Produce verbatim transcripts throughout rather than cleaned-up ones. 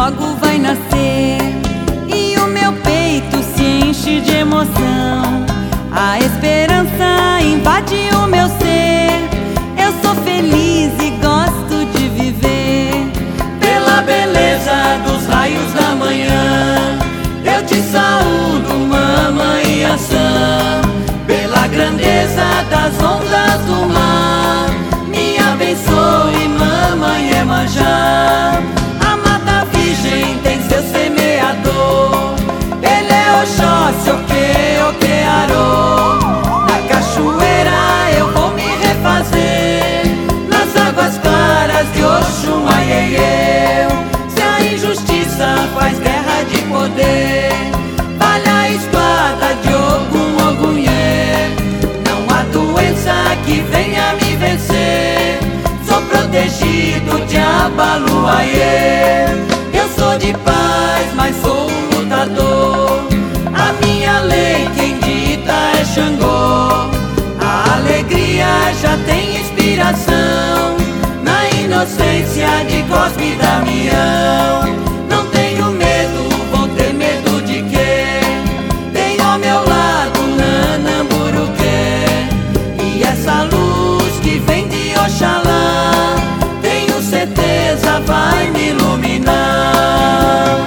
logo vai nascer e o meu peito se enche de emoção. A esperança invade o meu ser. Eu sou feliz e gosto de viver. Pela beleza dos raios da manhã, eu te saúdo, mamãe Iansã. Pela grandeza das ondas do mar, me abençoe, mamãe Iemanjá. A mata virgem tem seu semeador, ele é Oxóssi, Oquê, Oquearô. Na cachoeira eu vou me refazer, nas águas claras de Oxum, Aieiê. Se a injustiça faz guerra de poder, vale a espada de Ogum, Ogunhê. Não há doença que venha me vencer, sou protegido de Abaluaiê. Eu sou de paz, mas sou um lutador. A minha lei quem dita é Xangô. A alegria já tem inspiração na inocência de Cosme e Damião. Não tenho medo, vou ter medo de quê? Tenho ao meu lado Nanamburuquê, e essa luz que vem de Oxalá, tenho certeza vai me iluminar.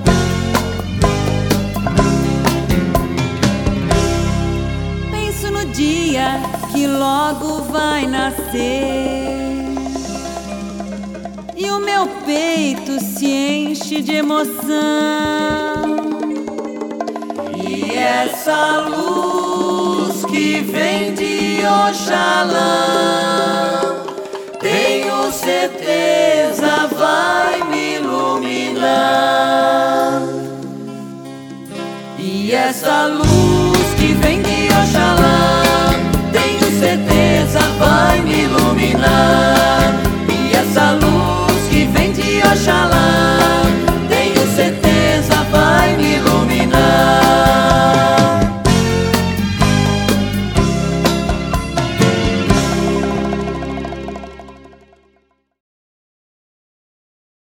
Penso no dia que logo vai nascer e o meu peito se enche de emoção. E essa luz que vem de Oxalá, tenho certeza vai me iluminar. E essa luz que vem de Oxalá, tenho certeza vai me iluminar. E essa luz